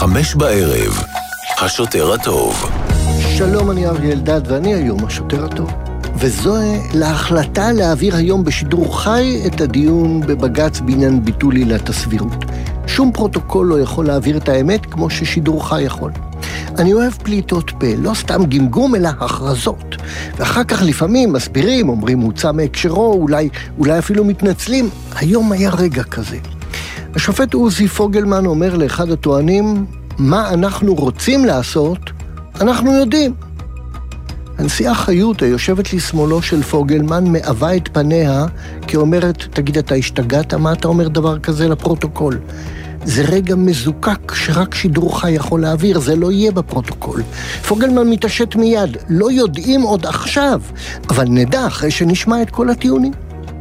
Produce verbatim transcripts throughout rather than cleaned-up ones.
חמש בערב, השוטר הטוב. שלום, אני אריה אלדד ואני היום השוטר הטוב. וזו להחלטה להעביר היום בשידור חי את הדיון בבג"ץ בעניין ביטול עילת הסבירות. שום פרוטוקול לא יכול להעביר את האמת כמו ששידור חי יכול. אני אוהב פליטות פה, לא סתם גמגום אלא הכרזות. ואחר כך לפעמים מסבירים, אומרים מוצא מהקשרו, אולי, אולי אפילו מתנצלים. היום היה רגע כזה. השופט עוזי פוגלמן אומר לאחד הטוענים, מה אנחנו רוצים לעשות, אנחנו יודעים. הנשיאה חיות, היושבת לשמאלו של פוגלמן, מאהבה את פניה, כי אומרת, תגיד, אתה השתגעת? מה אתה אומר דבר כזה לפרוטוקול? זה רגע מזוקק שרק שידור חי יכול להעביר, זה לא יהיה בפרוטוקול. פוגלמן מתעשת מיד, לא יודעים עוד עכשיו, אבל נדע אחרי שנשמע את כל הטיעונים.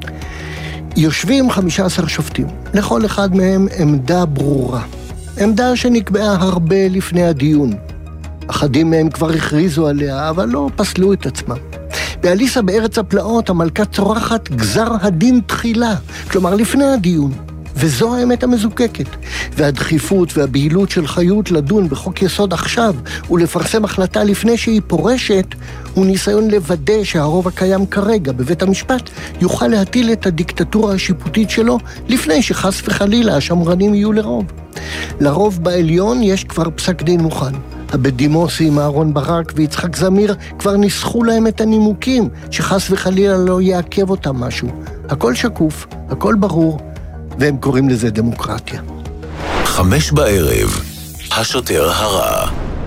יושבים חמישה עשר שופטים, לכל אחד מהם עמדה ברורה. עמדה שנקבעה הרבה לפני הדיון. אחדים מהם כבר הכריזו עליה, אבל לא פסלו את עצמם. באליסה בארץ הפלאות המלכה צורחת גזר הדין תחילה, כלומר לפני הדיון. וזו האמת המזוקקת. והדחיפות והבהילות של חיות לדון בחוק יסוד עכשיו ולפרסם החלטה לפני שהיא פורשת, הוא ניסיון לוודא שהרוב הקיים כרגע בבית המשפט יוכל להטיל את הדיקטטורה השיפוטית שלו לפני שחס וחלילה השמרנים יהיו לרוב. לרוב בעליון יש כבר פסק דין מוכן. הבדימוסים, אהרון ברק ויצחק זמיר כבר ניסחו להם את הנימוקים שחס וחלילה לא יעכב אותם משהו. הכל שקוף, הכל ברור, והם קוראים לזה דמוקרטיה. חמש בערב, השוטר הרע.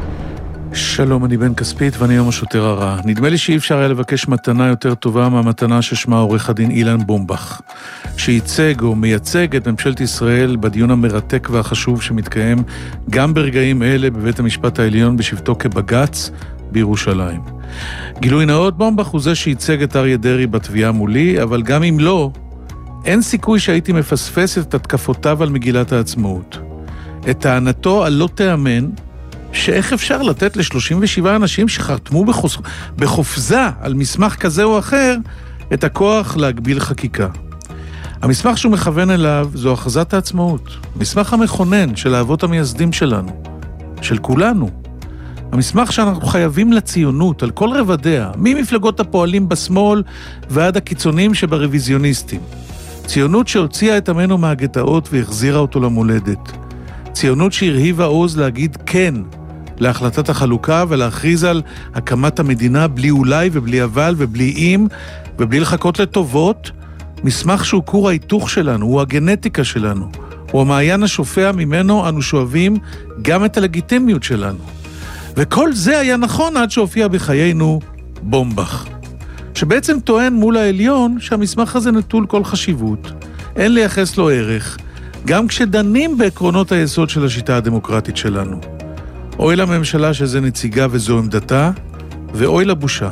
שלום, אני בן כספית ואני היום השוטר הרע. נדמה לי שאי אפשר היה לבקש מתנה יותר טובה מהמתנה ששמה עורך הדין אילן בומבך, שייצג או מייצג את ממשלת ישראל בדיון המרתק והחשוב שמתקיים גם ברגעים אלה בבית המשפט העליון בשבתו כבג"ץ בירושלים. גילוי נאות, בומבך הוא זה שייצג את אריה דרעי בתביעה מולי, אבל גם אם לא, אין סיכוי שהייתי מפספס את התקפותיו על מגילת העצמאות. את טענתו על לא תאמן, שאיך אפשר לתת ל-שלושים ושבעה אנשים שחתמו בחופ... בחופזה על מסמך כזה או אחר, את הכוח להגביל חקיקה. המסמך שהוא מכוון אליו זו הכרזת העצמאות. מסמך המכונן של האבות המייסדים שלנו, של כולנו. המסמך שאנחנו חייבים לציונות על כל רבדיה, ממפלגות הפועלים בשמאל ועד הקיצונים שברוויזיוניסטים. ציונות שהוציאה את עמנו מהגטאות והחזירה אותו למולדת. ציונות שהרהיבה עוז להגיד כן להחלטת החלוקה ולהכריז על הקמת המדינה בלי אולי ובלי אבל ובלי אם ובלי לחכות לטובות. מסמך שהוא כור ההיתוך שלנו, הוא הגנטיקה שלנו, הוא המעיין השופע ממנו אנו שואבים גם את הלגיטימיות שלנו. וכל זה היה נכון עד שהופיע בחיינו בומבך, שבעצם טוען מול העליון שהמסמך הזה נטול כל חשיבות, אין לייחס לו ערך, גם כשדנים בעקרונות היסוד של השיטה הדמוקרטית שלנו. אוי לממשלה שזה נציגה וזו עמדתה, ואוי לבושה.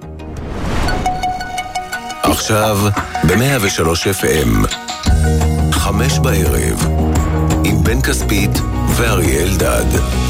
עכשיו ב-מאה ושלוש אף אם, חמש בערב, עם בן כספית ואריה אלדד.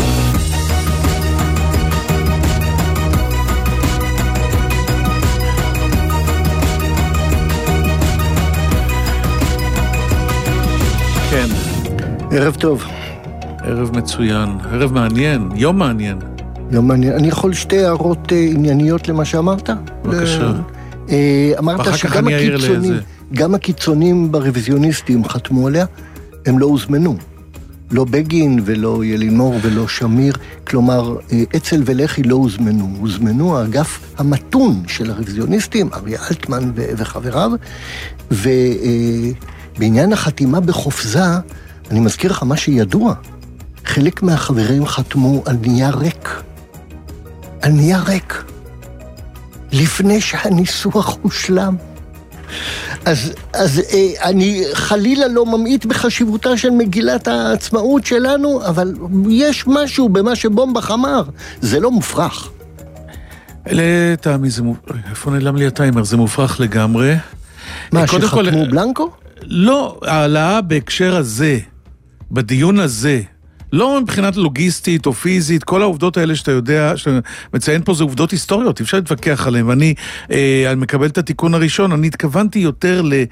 כן. ערב טוב. ערב מצוין, ערב מעניין, יום מעניין. יום מעניין. אני יכול שתי הערות uh, ענייניות למה שאמרת? בבקשה. Uh, אמרת שגם הקיצונים, גם הקיצונים ברוויזיוניסטים חתמו עליה, הם לא הוזמנו. לא בגין ולא ילינור ולא שמיר, כלומר, אצל ולחי לא הוזמנו. הוזמנו האגף המתון של הרוויזיוניסטים, אריה אלטמן ו- וחבריו, ובעניין uh, החתימה בחופזה, אני מזכיר לך מה שידוע. חלק מהחברים חתמו על נייר ריק. על נייר ריק. לפני שהניסוח הושלם. אז, אז אה, אני חלילה לא ממעיט בחשיבותה של מגילת העצמאות שלנו, אבל יש משהו במה שבומבך אמר. זה לא מופרך. לטעמי זה מופרך. איפה נעלם לי הטיימר? זה מופרך לגמרי. מה, שחתמו כל... בלנקו? לא, העלאה בהקשר הזה, בדיון הזה, לא מבחינת לוגיסטית או פיזית, כל העובדות האלה שאתה יודע, שאתה מציין פה זה עובדות היסטוריות, אפשר להתווכח עליהן, ואני אה, מקבל את התיקון הראשון, אני התכוונתי יותר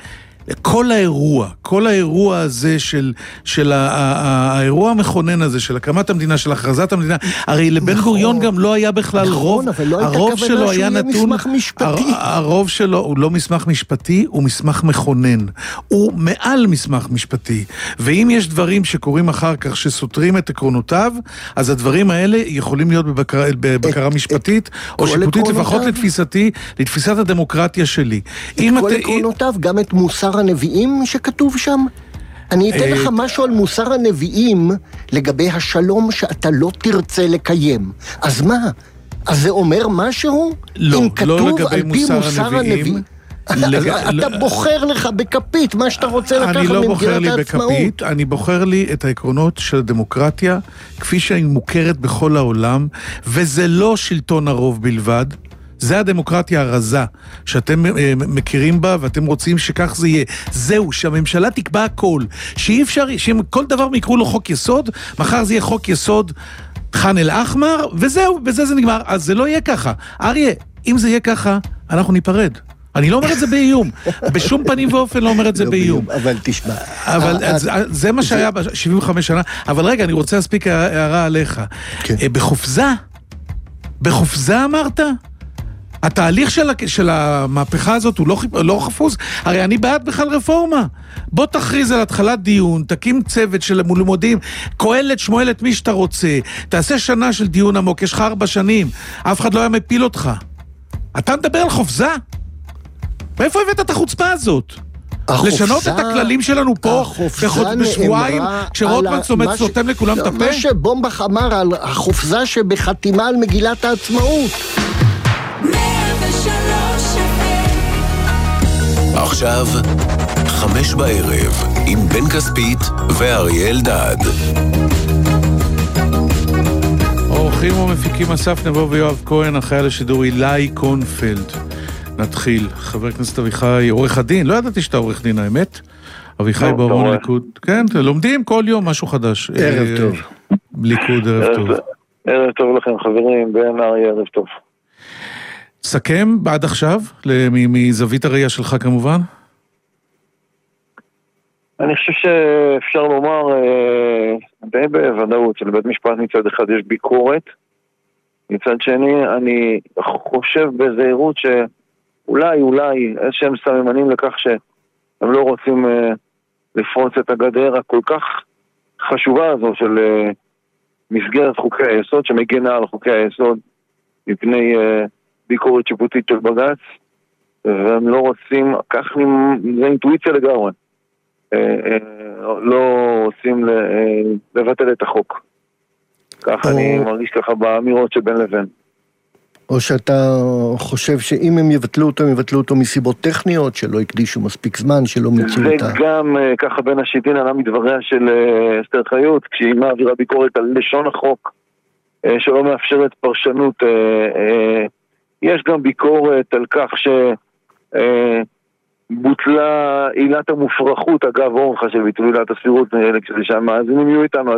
כל האירוע, כל האירוע הזה של, של ה, ה, האירוע המכונן הזה, של הקמת המדינה, של הכרזת המדינה, הרי לבן נכון, גוריון גם לא היה בכלל נכון, רוב, אבל לא הרוב שלו היה נתון, הר, הרוב שלו הוא לא מסמך משפטי, הוא מסמך מכונן, הוא מעל מסמך משפטי, ואם יש דברים שקורים אחר כך שסותרים את עקרונותיו, אז הדברים האלה יכולים להיות בבקרה, בבקרה את, משפטית, את, או שיפוטית, לפחות לתפיסתי, לתפיסת הדמוקרטיה שלי. את כל עקרונותיו, גם את מוסר הנביאים שכתוב שם? אני אתן לך משהו על מוסר הנביאים לגבי השלום שאתה לא תרצה לקיים. אז מה? אז זה אומר משהו? לא, אם לא כתוב לגבי על פי מוסר מוסר הנביאים. לג... אתה בוחר לך בכפית מה שאתה רוצה לקחת ממגילת העצמאות. אני לא בוחר לי העצמאות. בכפית, אני בוחר לי את העקרונות של הדמוקרטיה, כפי שהיא מוכרת בכל העולם, וזה לא שלטון הרוב בלבד. זה הדמוקרטיה הרזה, שאתם מכירים בה, ואתם רוצים שכך זה יהיה. זהו, שהממשלה תקבע הכל. שאי אפשר, שכל דבר מקראו לו חוק יסוד, מחר זה יהיה חוק יסוד חן אל אחמר, וזהו, בזה זה נגמר. אז זה לא יהיה ככה. אריה, אם זה יהיה ככה, אנחנו ניפרד. אני לא אומר את זה באיום. בשום פנים ואופן לא אומר את זה באיום. אבל תשמע. אבל זה מה שהיה ב-שבעים וחמש שנה. אבל רגע, אני רוצה להספיק הערה עליך. בחופזה, בחופזה אמרת? התהליך של, של המהפכה הזאת הוא לא, לא חפוז, הרי אני בעד בכלל רפורמה. בוא תכריז על התחלת דיון, תקים צוות של מולמודים, כהלת, שמואלת, מי שאתה רוצה, תעשה שנה של דיון עמוק, יש לך ארבע שנים, אף אחד לא היה מפיל אותך. אתה מדבר על חופזה? מאיפה הבאת את החוצפה הזאת? החופזה, לשנות את הכללים שלנו פה בשבועיים, כשרוטמן סותם לכולם את הפה? מה שבומבך אמר על החופזה שבחתימה על מגילת העצמאות. עכשיו, חמש בערב, עם בן כספית ואריה אלדד. אורחים ומפיקים אסף נבו ויואב כהן, החייל השידור אילי קונפלד. נתחיל. חבר הכנסת אביחי, עורך הדין, לא ידעתי שאתה עורך דין, האמת? אביחי ברון ליכוד. כן, לומדים כל יום משהו חדש. ערב טוב. ליכוד, ערב טוב. ערב טוב לכם חברים, בן אריה, ערב טוב. סכם עד עכשיו, מזווית הראייה שלך כמובן? אני חושב שאפשר לומר די בוודאות שלבית משפט מצד אחד יש ביקורת, מצד שני אני חושב בזהירות שאולי אולי איזשהם סממנים לכך שהם לא רוצים לפרוץ את הגדר הכל כך חשובה הזו של מסגרת חוקי היסוד שמגנה על חוקי היסוד מפני ביקורת שיפוטית של בג"ץ, והם לא רוצים, כך זה אינטואיציה לגמרי, לא רוצים לבטל את החוק. כך אני מרגיש ככה באמירות שבין לבין. או שאתה חושב שאם הם יבטלו אותו, הם יבטלו אותו מסיבות טכניות, שלא הקדישו מספיק זמן, שלא מיצו אותה. וגם ככה בין השיטין עלה מדבריה של אסתר חיות, כשהיא מעבירה ביקורת על לשון החוק, שלא מאפשרת פרשנות, יש גם ביקורת על כך שבוטלה עילת המופרכות, אגב אורחה של ביטול עילת הסבירות, כדי שהמאזינים יהיו איתנו, אז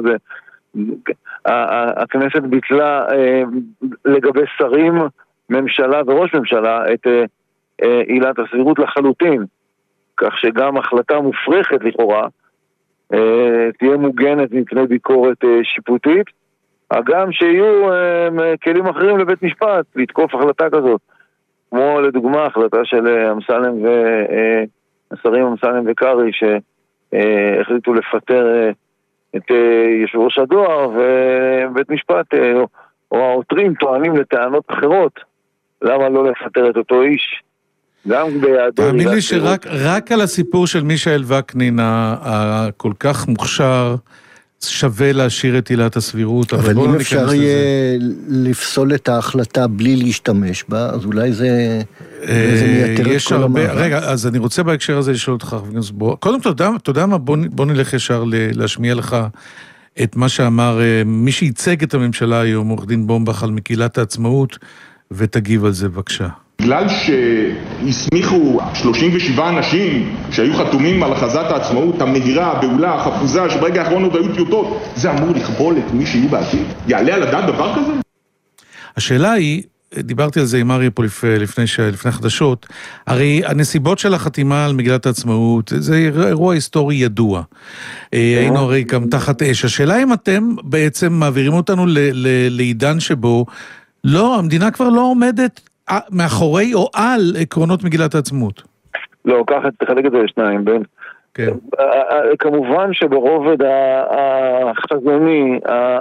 הכנסת ביטלה לגבי שרים, ממשלה וראש ממשלה את עילת הסבירות לחלוטין, כך שגם החלטה מופרכת לכאורה תהיה מוגנת מפני ביקורת שיפוטית, גם שיהיו כלים אחרים לבית משפט לתקוף החלטה כזאת, כמו לדוגמה החלטה של אמסלם והשרים אמסלם וקרי שהחליטו לפטר את יושב ראש הדואר, ובית משפט או העותרים טוענים לטענות אחרות, למה לא לפטר את אותו איש גם ביעדו. תאמין לי שרק על הסיפור של מישאל וקנין הכל כך מוכשר שווה להשאיר את עילת הסבירות, אבל אם אפשר יהיה לפסול את ההחלטה בלי להשתמש בה, אז אולי זה מייתר את כל המאבק. רגע, אז אני רוצה בהקשר הזה לשאול אותך, קודם כל, אתה יודע מה, בוא נלך ישר להשמיע לך את מה שאמר מי שייצג את הממשלה היום, עורך דין בומבך, על מגילת העצמאות, ותגיב על זה בבקשה. בגלל שהסמיכו שלושים ושבעה אנשים שהיו חתומים על הכרזת העצמאות המהירה, הבעולה, החפוזה, שברגע האחרון עוד היו טיוטות, זה אמור לכבול את מי שיהיו בעתיד? יעלה על הדעת דבר כזה? השאלה היא, דיברתי על זה עם אריה פה לפני, לפני חדשות, הרי הנסיבות של החתימה על מגילת העצמאות, זה אירוע היסטורי ידוע. היינו הרי גם תחת אש. השאלה אם אתם בעצם מעבירים אותנו ל, ל, לעידן שבו, לא, המדינה כבר לא עומדת מאחורי או על עקרונות מגילת העצמאות. לא, ככה תחלק את זה לשניים, בין. כן. כמובן שברובד החזוני,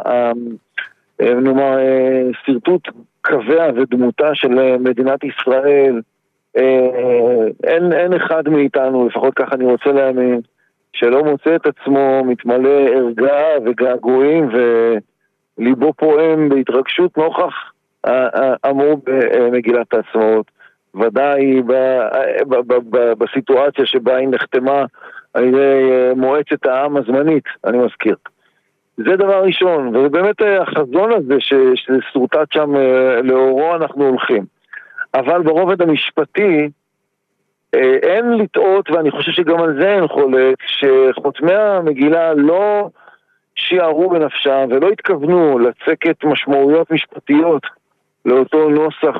נאמר, סרטוט קבע ודמותה של מדינת ישראל, אין, אין אחד מאיתנו, לפחות ככה אני רוצה להאמין, שלא מוצא את עצמו מתמלא הרגעה וגעגועים וליבו פועם בהתרגשות נוכח אמרו במגילת העצמאות. ודאי בסיטואציה שבה היא נחתמה על ידי מועצת העם הזמנית, אני מזכיר. זה דבר ראשון, ובאמת החזון הזה שסורטט שם לאורו אנחנו הולכים. אבל ברובד המשפטי אין לטעות, ואני חושב שגם על זה אין חולק, שחותמי המגילה לא שיערו בנפשם ולא התכוונו לצקת משמעויות משפטיות לאותו נוסח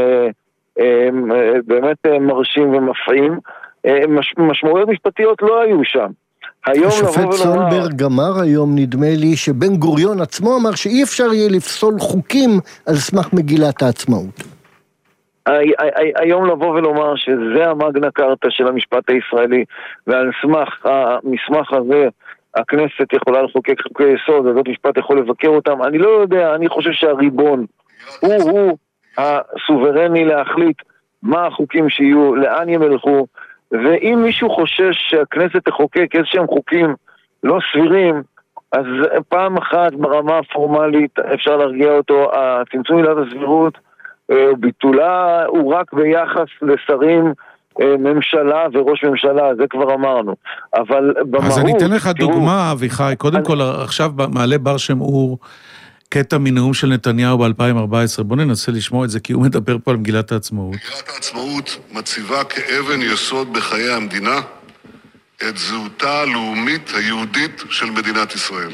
באמת מרשים ומפעים. משמעויות משפטיות לא היו שם. השופט סולברג אמר היום, נדמה לי, שבן גוריון עצמו אמר שאי אפשר יהיה לפסול חוקים על סמך מגילת העצמאות. היום לבוא ולומר שזה המגנה קרטה של המשפט הישראלי, ועל סמך המסמך הזה הכנסת יכולה לחוקק חוקי יסוד, ובית משפט יכול לבקר אותם, אני לא יודע, אני חושב שהריבון הוא הוא הסוברני להחליט מה החוקים שיהיו, לאן ימלכו, ואם מישהו חושש שהכנסת תחוקק איזשהם חוקים לא סבירים, אז פעם אחת ברמה הפורמלית אפשר להרגיע אותו, הצמצום עילת הסבירות, ביטולה הוא רק ביחס לשרים, ממשלה וראש ממשלה, זה כבר אמרנו. אבל במהות... אז אני אתן לך דוגמה, אביחי, קודם אני... כל עכשיו מעלה בר שם אור, קטע מנאום של נתניהו ב-אלפיים וארבע עשרה, בוא ננסה לשמוע את זה, כי הוא מדבר פה על מגילת העצמאות. מגילת העצמאות מציבה כאבן יסוד בחיי המדינה את זהותה הלאומית היהודית של מדינת ישראל.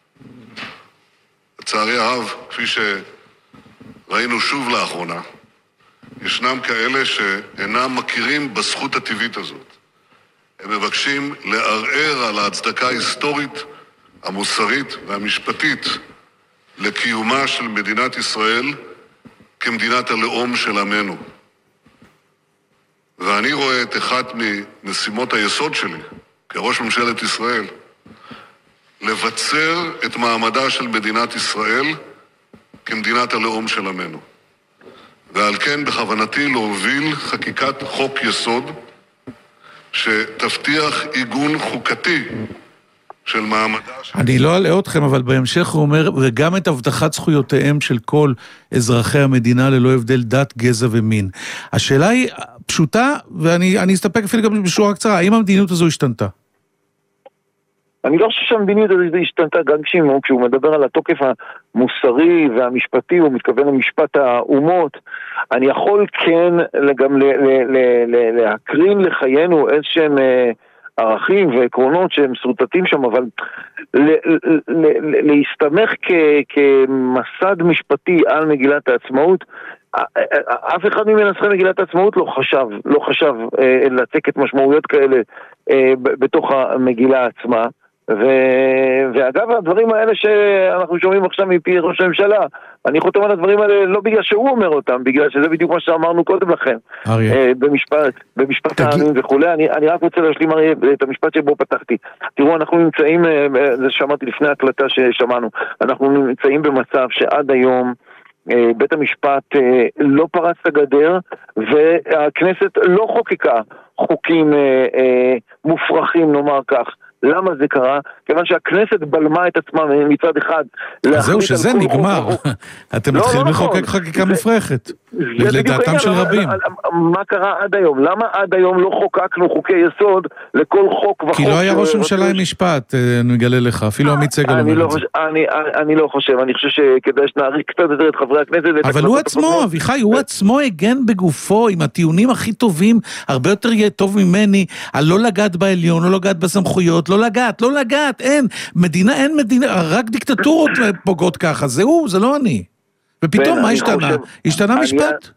לצערי הרב, כפי שראינו שוב לאחרונה, ישנם כאלה שאינם מכירים בזכות הטבעית הזאת. הם מבקשים לערער על ההצדקה ההיסטורית, המוסרית והמשפטית לקיומה של מדינת ישראל כמדינת הלאום של עמנו. ואני רואה את אחת ממשימות היסוד שלי כראש ממשלת ישראל לבצר את מעמדה של מדינת ישראל כמדינת הלאום של עמנו. ועל כן בכוונתי להוביל חקיקת חוק יסוד שתבטיח עיגון חוקתי של מעמדה של... אני לא אלאה אתכם, אבל בהמשך הוא אומר, וגם את הבטחת זכויותיהם של כל אזרחי המדינה ללא הבדל דת, גזע ומין. השאלה היא פשוטה, ואני אני אסתפק אפילו גם בשורה קצרה, האם המדיניות הזו השתנתה? אני לא חושב שהמדיניות הזו השתנתה, גם כשהוא מדבר על התוקף המוסרי והמשפטי, הוא מתכוון למשפט האומות, אני יכול כן גם להקרין לחיינו איזשהם ערכים ועקרונות שהם סרוטטים שם, אבל להסתמך כמסד משפטי על מגילת העצמאות, אף אחד ממנסחי מגילת העצמאות לא חשב, לא חשב לצקת משמעויות כאלה בתוך המגילה עצמה. ו... ואגב, הדברים האלה שאנחנו שומעים עכשיו מפי ראש הממשלה, אני חותם על הדברים האלה לא בגלל שהוא אומר אותם, בגלל שזה בדיוק מה שאמרנו קודם לכן, במשפט, במשפט העמים וכולי. אני, אני רק רוצה להשלים את המשפט שבו פתחתי. תראו, אנחנו נמצאים, זה שמעתי לפני ההקלטה ששמענו, אנחנו נמצאים במצב שעד היום בית המשפט לא פרץ את הגדר, והכנסת לא חוקקה חוקים מופרכים, נאמר כך. למה זה קרה? כיוון שהכנסת בלמה את עצמה מצד אחד. זהו, שזה נגמר. אתם מתחילים לחוקק חקיקה מופרכת. לדעתם של רבים. מה קרה עד היום? למה עד היום לא חוקקנו חוקי יסוד לכל חוק וחוק? כי לא היה ראש ממשלה עם משפט, אני מגלה לך. אפילו עמית סגל אומר את זה. אני לא חושב. אני חושב שכדאי שנעריך קצת יותר את חברי הכנסת. אבל הוא עצמו, אביחי, הוא עצמו הגן בגופו עם הטיעונים הכי טובים, הרבה יותר טוב ממני, על לא לגעת בעליון, לא לגעת בסמכויות, לא לגעת, לא לגעת, אין. מדינה, אין מדינה, רק דיקטטורות פוגעות ככה. זהו, זה לא אני. ופתאום מה השתנה? השתנה משפט?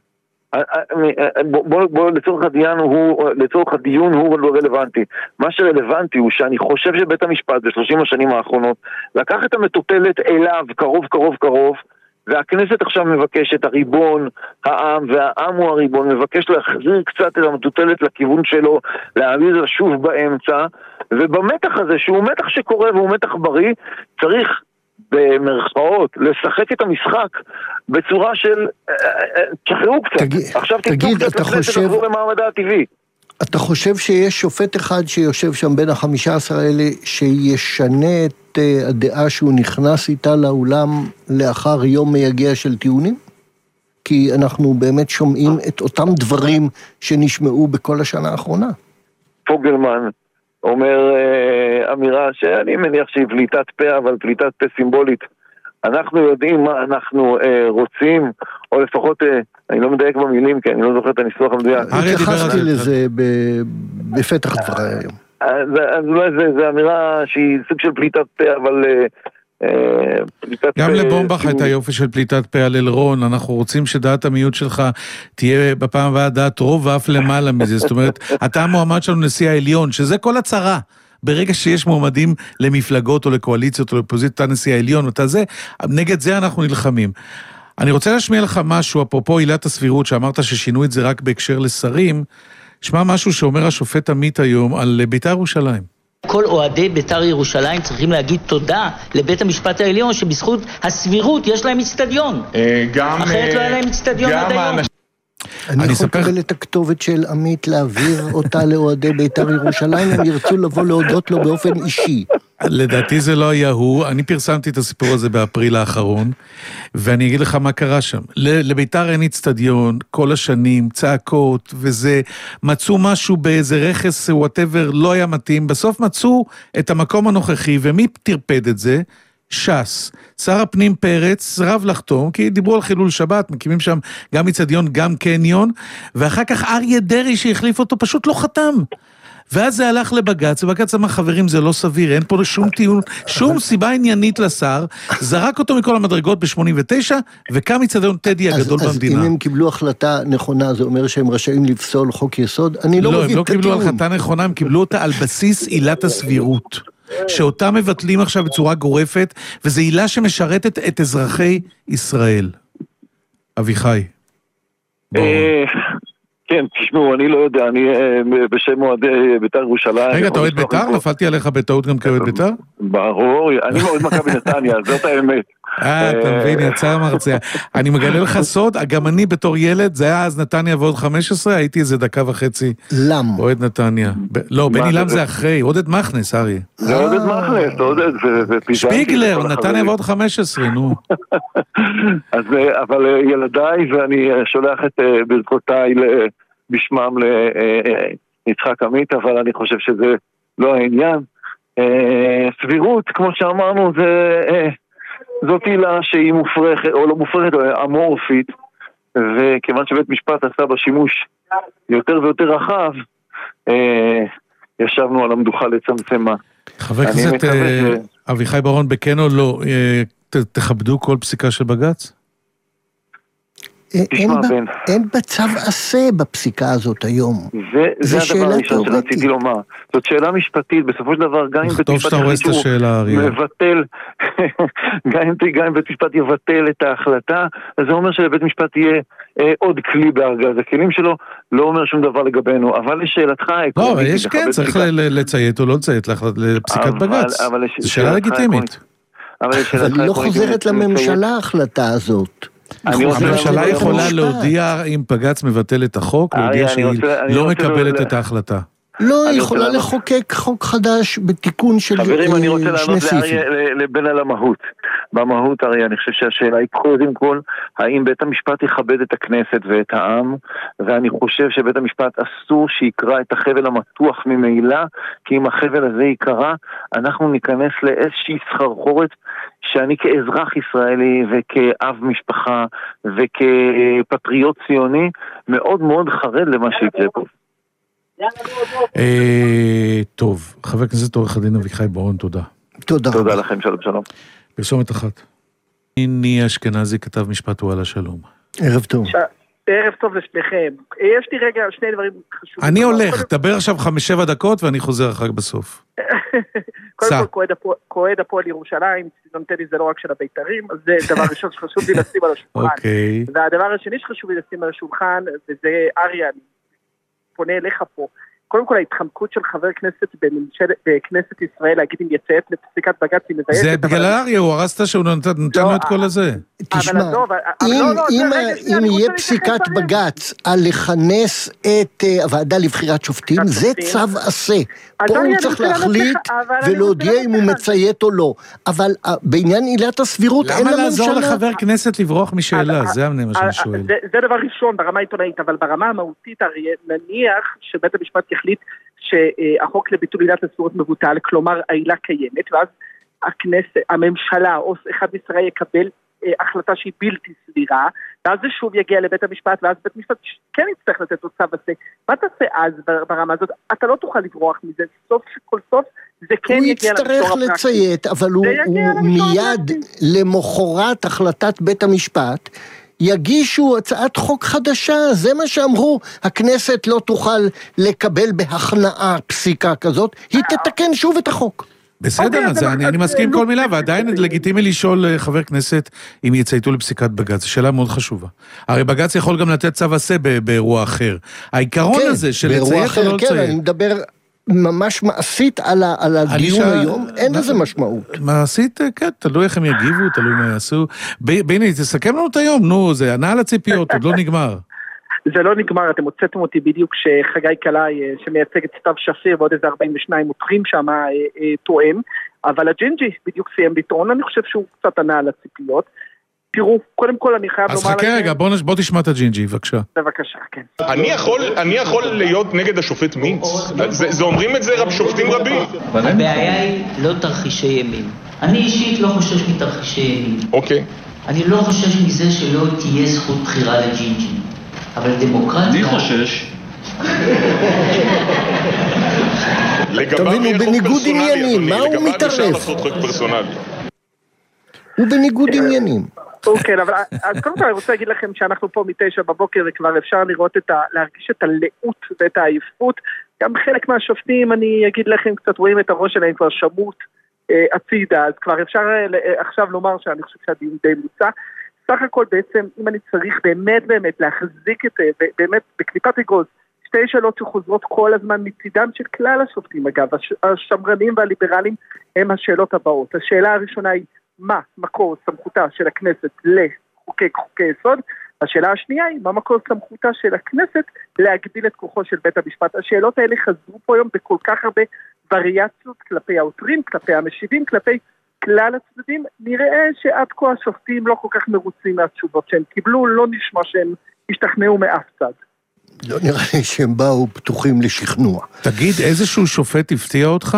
בוא, לצורך הדיון הוא, לצורך הדיון הוא לא רלוונטי. מה שרלוונטי הוא שאני חושב שבית המשפט ב-שלושים השנים האחרונות לקח את המטוטלת אליו קרוב קרוב קרוב, והכנסת עכשיו מבקשת, הריבון, העם, והעם הוא הריבון, מבקש להחזיר קצת את המטוטלת לכיוון שלו, להעביר שוב באמצע, ובמתח הזה, שהוא מתח שקורה והוא מתח בריא, צריך במרכאות לשחק את המשחק בצורה של תשחררו קצת. עכשיו תגידו קצת לכנסת לחזור למעמדה הטבעי. אתה חושב שיש שופט אחד שיושב שם בין החמישה עשר האלה שישנה את הדעה שהוא נכנס איתה לאולם לאחר יום מייגע של טיעונים? כי אנחנו באמת שומעים את אותם דברים שנשמעו בכל השנה האחרונה. פוגלמן אומר אה, אמירה שאני מניח שהיא פליטת פה, אבל פליטת פה סימבולית. אנחנו יודעים מה אנחנו אה, רוצים, או לפחות, אה, אני לא מדייק במילים, כי אני לא זוכר את הניסוח המדויק. התייחסתי לזה בפתח דברי היום. אז אולי זו אמירה שהיא סוג של פליטת פה, אבל... גם לבומבך הייתה יופי של פליטת פה על אלרון, אנחנו רוצים שדעת המיעוט שלך תהיה בפעם הבאה דעת רוב ואף למעלה מזה, זאת אומרת, אתה המועמד שלנו נשיא העליון, שזה כל הצרה, ברגע שיש מועמדים למפלגות או לקואליציות או לאופוזיציה, אתה נשיא העליון, אתה זה, נגד זה אנחנו נלחמים. אני רוצה להשמיע לך משהו, אפרופו עילת הסבירות, שאמרת ששינו את זה רק בהקשר לשרים, שמע משהו שאומר השופט עמית היום על בית"ר ירושלים. כל אוהדי בית"ר ירושלים צריכים להגיד תודה לבית המשפט העליון שבזכות הסבירות יש להם אצטדיון. אחרת לא היה להם אצטדיון עד היום. אני יכול לקבל את הכתובת של עמית להעביר אותה לאוהדי בית"ר ירושלים, הם ירצו לבוא להודות לו באופן אישי. לדעתי זה לא היה הוא, אני פרסמתי את הסיפור הזה באפריל האחרון, ואני אגיד לך מה קרה שם. לבית"ר אין אצטדיון, כל השנים, צעקות, וזה, מצאו משהו באיזה רכס, whatever, לא היה מתאים, בסוף מצאו את המקום הנוכחי, ומי תרפד את זה? ש"ס. שר הפנים פרץ רב לחתום, כי דיברו על חילול שבת, מקימים שם גם אצטדיון, גם קניון, ואחר כך אריה דרעי שהחליף אותו פשוט לא חתם. ואז זה הלך לבג"ץ, ובג"ץ אמר, חברים, זה לא סביר, אין פה שום טיעון, שום סיבה עניינית לשר, זרק אותו מכל המדרגות ב-שמונים ותשע, וקם אצטדיון טדי הגדול אז, במדינה. אז אם הם קיבלו החלטה נכונה, זה אומר שהם רשאים לפסול חוק יסוד? אני לא, לא מבין הם לא את הטיעון. קיבלו החלטה נכונה, הם קיבלו אותה על בסיס עילת הסבירות, שאותה מבטלים עכשיו בצורה גורפת, וזו עילה שמשרתת את אזרחי ישראל. אביחי. כן, תשמעו, אני לא יודע, אני בשם אוהדי בית"ר ירושלים. רגע, אתה אוהד בית"ר? נפלתי עליך בטעות גם כאוהד בית"ר? ברור, אני אוהד מכבי נתניה, זאת האמת. אה, אתה מבין, יצא המרצע. אני מגלה לך סוד, גם אני בתור ילד, זה היה אז נתניה ועוד חמש עשרה, הייתי איזה דקה וחצי. לם. אוהד נתניה. לא, בני לם זה אחרי, עודד מכנס, ארי. זה עודד מכנס, עודד, שפיגלר, נתניה ועוד חמש עשרה, נו. אז, אבל ילדיי, ואני שולח את ברכותיי בשמם ליצחק עמית, אבל אני חושב שזה לא העניין. סבירות, כמו שאמרנו, זה... זאת עילה שהיא מופרכת, או לא מופרכת, או אמורפית, וכיוון שבית משפט עשה בה שימוש יותר ויותר רחב, אה, ישבנו על המדוכה לצמצמה. חבר הכנסת אה, אביחי ברון, בכן או לא, אה, ת, תכבדו כל פסיקה של בג"ץ? אין, ב, אין בצו עשה בפסיקה הזאת היום. זה, זה הדבר הראשון שרציתי לומר. זאת שאלה משפטית, בסופו של דבר, גם אם בית משפט מבטל, גם אם בית משפט יבטל את ההחלטה, אז זה אומר שלבית משפט יהיה אה, עוד כלי בארגז. הכלים שלו לא אומר שום דבר לגבינו, אבל לשאלתך... לא, אבל יש כן, צריך לציית או לא לציית לפסיקת בג"ץ. זו שאלה לגיטימית. אבל היא לא חוזרת לממשלה ההחלטה הזאת. הממשלה יכולה להודיע אם בג"ץ מבטל את החוק, להודיע שהיא לא מקבלת את ההחלטה. לא, היא יכולה לחוקק חוק חדש בתיקון של שני סעיפים. חברים, אני רוצה לענות לבן על המהות. במהות, הרי אני חושב שהשאלה היא קודם כל, האם בית המשפט יכבד את הכנסת ואת העם, ואני חושב שבית המשפט אסור שיקרא את החבל המתוח ממילא, כי אם החבל הזה יקרא, אנחנו ניכנס לאיזושהי סחרחורת, שאני כאזרח ישראלי וכאב משפחה וכפטריוט ציוני, מאוד מאוד חרד למה שיקרה פה. טוב, חבר הכנסת עורך הדין אביחי ברון, תודה. תודה. תודה לכם, שלום שלום. פרסומת אחת. ניני אשכנזי, כתב משפט וואלה, שלום. ערב טוב. ערב טוב לשניכם. יש לי רגע שני דברים חשובים. אני הולך, תדבר עכשיו חמש שבע דקות ואני חוזר אחר כך בסוף. קודם כל, כועד הפועל ירושלים, ציון טדי זה לא רק של הבית"רים, אז זה דבר ראשון שחשוב לי לשים על השולחן. והדבר השני שחשוב לי לשים על השולחן, וזה אריה, אני פונה אליך פה. קודם כל, ההתחמקות של חבר כנסת בכנסת ישראל להגיד אם יציית לפסיקת בג"ץ, היא מביישת. זה בגלל אריה, הוא הרסת שהוא נותן לו את כל הזה. תשמע, אם יהיה פסיקת בג"ץ על לכנס את הוועדה לבחירת שופטים, זה צו עשה. פה הוא צריך להחליט ולהודיע אם הוא מציית או לא. אבל בעניין עילת הסבירות אין לממשלה... למה לעזור לחבר כנסת לברוח משאלה? זה מה שאני שואל. זה דבר ראשון ברמה העיתונאית, אבל ברמה המהותית, אריה, נניח שבית המשפט יחליט שהחוק לביטול עילת הסבירות מבוטל, כלומר העילה קיימת, ואז הכנסת, הממשלה או אחד מישראל יקבל החלטה שהיא בלתי סבירה, ואז זה שוב יגיע לבית המשפט, ואז בית המשפט כן יצטרך לתת לו צו עשה. מה תעשה אז ברמה הזאת? אתה לא תוכל לברוח מזה, סוף כל סוף זה כן יגיע למישור הפרקטי. הוא יצטרך לציית, אבל הוא מיד למחרת החלטת בית המשפט, יגישו הצעת חוק חדשה, זה מה שאמרו, הכנסת לא תוכל לקבל בהכנעה פסיקה כזאת, היא תתקן שוב את החוק. בסדר, אז אני, אני מסכים כל מילה, ועדיין לגיטימי לשאול חבר כנסת אם יצייתו לפסיקת בג"ץ, זו שאלה מאוד חשובה. הרי בג"ץ יכול גם לתת צו עשה באירוע אחר. העיקרון הזה של לציית או לא לציית. כן, אני מדבר ממש מעשית על, ה, על הדיון היום, אין לזה משמעות. מעשית, כן, תלוי איך הם יגיבו, תלוי מה יעשו. ביני, תסכם לנו את היום, נו, זה ענה על הציפיות, עוד לא נגמר. זה לא נגמר, אתם הוצאתם אותי בדיוק שחגי קלעי שמייצג את סתיו שפיר ועוד איזה ארבעים ושניים מותחים שם תואם, אבל הג'ינג'י בדיוק סיים לטעון, אני חושב שהוא קצת ענה על הציפיות. תראו, קודם כל אני חייב לומר... אז חכה רגע, בוא, בוא תשמע את הג'ינג'י, בבקשה. בבקשה, כן. אני יכול, אני יכול להיות נגד השופט מינץ? זה, זה אומרים את זה רב שופטים רבים. הבעיה היא לא תרחישי ימין. אני אישית לא חושש מתרחישי ימין. אוקיי. אני לא חושש מזה שלא תהיה זכות בחירה לג'ינג'י. אבל דמוקרטיה... אני חושש. תבין, הוא בניגוד עניינים, מה הוא מתערף? הוא בניגוד עניינים. אוקיי, אבל אז קודם כל אני רוצה להגיד לכם שאנחנו פה מתשע בבוקר וכבר אפשר לראות את ה... להרגיש את הלאות ואת העייפות. גם חלק מהשופטים, אני אגיד לכם, קצת רואים את הראש שלהם כבר שמות הצידה, אז כבר אפשר עכשיו לומר שאני חושב שהדיון די מוצא. סך הכל בעצם, אם אני צריך באמת באמת להחזיק את זה, באמת בקליפת אגוז, שתי שאלות שחוזרות כל הזמן מצידם של כלל השופטים, אגב, השמרנים והליברלים הם השאלות הבאות. השאלה הראשונה היא, מה מקור סמכותה של הכנסת לחוקק חוקי יסוד? השאלה השנייה היא, מה מקור סמכותה של הכנסת להגדיל את כוחו של בית המשפט? השאלות האלה חזרו פה היום בכל כך הרבה וריאציות כלפי העותרים, כלפי המשיבים, כלפי כלל הצדדים. נראה שעד כה השופטים לא כל כך מרוצים מהתשובות שהם קיבלו, לא נשמע שהם השתכנעו מאף צד. לא נראה לי שהם באו פתוחים לשכנוע. תגיד, איזשהו שופט הפתיע אותך?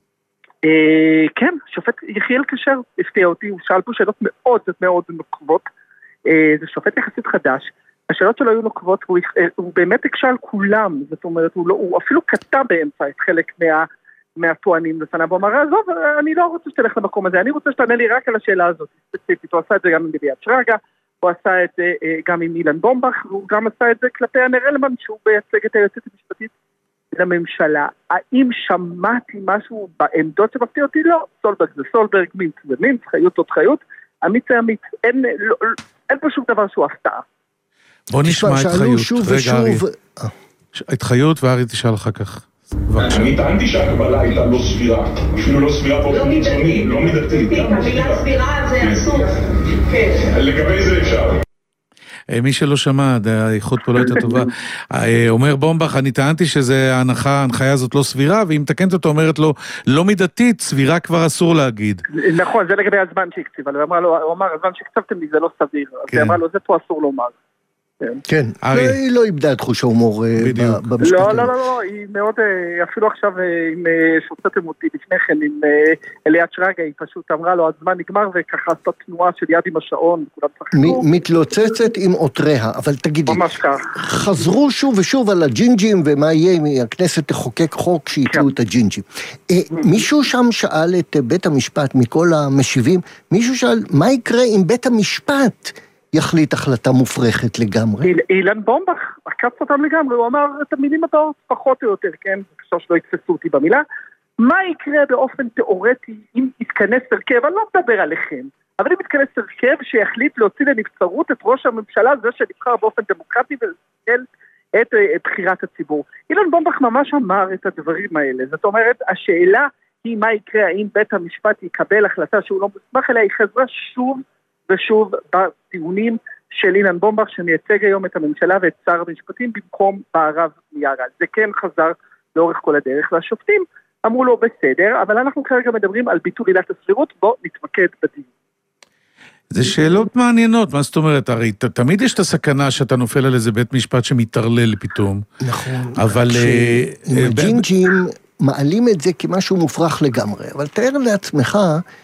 כן, שופט יחיאל קשר הפתיע אותי, הוא שאל פה שאלות מאוד מאוד נוקבות, זה שופט יחסית חדש, השאלות שלו היו נוקבות, הוא באמת הקשה על כולם, זאת אומרת, הוא אפילו קטע באמצע את חלק מה... מהטוענים לפניו, הוא אמר, עזוב, אני לא רוצה שתלך למקום הזה, אני רוצה שתענה לי רק על השאלה הזאת, ספציפית, הוא עשה את זה גם עם ליאת שרגא, הוא עשה את זה גם עם אילן בומבך, והוא גם עשה את זה כלפי הנר אלמן, שהוא מייצג את היועצת המשפטית לממשלה. האם שמעתי משהו בעמדות שמפתיע אותי? לא, סולברג זה סולברג, מינץ זה מינץ, חיות זאת חיות, עמית זה עמית, אין, לא, אין פה שום דבר שהוא הפתעה. בוא נשמע את חיות, רגע ארי, את חיות וארי תשאל אחר כך. אני טענתי שהקבלה הייתה לא סבירה, אפילו לא סבירה באופן קיצוני, לא מידתית. המילה סבירה זה אסור. לגבי זה אפשר. מי שלא שמע, האיכות פה לא הייתה טובה. אומר בומבך, אני טענתי שזה ההנחה, ההנחיה הזאת לא סבירה, ואם תקנת אותו אומרת לו, לא מידתית, סבירה כבר אסור להגיד. נכון, זה לגבי הזמן שהקציב, הוא אמר, הזמן שהקצבתם לי זה לא סביר. אז הוא אמר לו, זה פה אסור לומר. כן, היא לא איבדה את חוש ההומור במשפט. לא, לא, לא, היא מאוד, אפילו עכשיו, אם שוצאתם אותי לפני כן, עם אליעד שרגא, היא פשוט אמרה לו, הזמן נגמר, וככה עשתה תנועה של יד עם השעון, מתלוצצת עם עוטריה, אבל תגידי, חזרו שוב ושוב על הג'ינג'ים, ומה יהיה אם הכנסת תחוקק חוק שיתלו את הג'ינג'ים. מישהו שם שאל את בית המשפט, מכל המשיבים, מישהו שאל, מה יקרה אם בית המשפט יחליט החלטה מופרכת לגמרי? אילן בומבך עקץ אותם לגמרי, הוא אמר את המילים הבאות פחות או יותר, כן? בקשר שלא יתפסו אותי במילה. מה יקרה באופן תיאורטי אם יתכנס הרכב, אני לא מדבר עליכם, אבל אם יתכנס הרכב שיחליט להוציא לנבצרות את ראש הממשלה, זה שנבחר באופן דמוקרטי ולסגל את בחירת הציבור. אילן בומבך ממש אמר את הדברים האלה, זאת אומרת, השאלה היא מה יקרה, האם בית המשפט יקבל החלטה שהוא לא מוסמך אליה, היא חזרה שוב ושוב בדיונים של אילן בומבך שמייצג היום את הממשלה ואת שר המשפטים במקום בערב מיארה. זה כן חזר לאורך כל הדרך, והשופטים אמרו לו בסדר, אבל אנחנו כרגע מדברים על ביטול עילת הסבירות, בוא נתמקד בדיון. זה שאלות מעניינות, מה זאת אומרת? הרי תמיד יש את הסכנה שאתה נופל על איזה בית משפט שמתערלל פתאום. נכון. אבל ג'ינג'ים מעלים את זה כמשהו מופרך לגמרי, אבל תאר לעצמך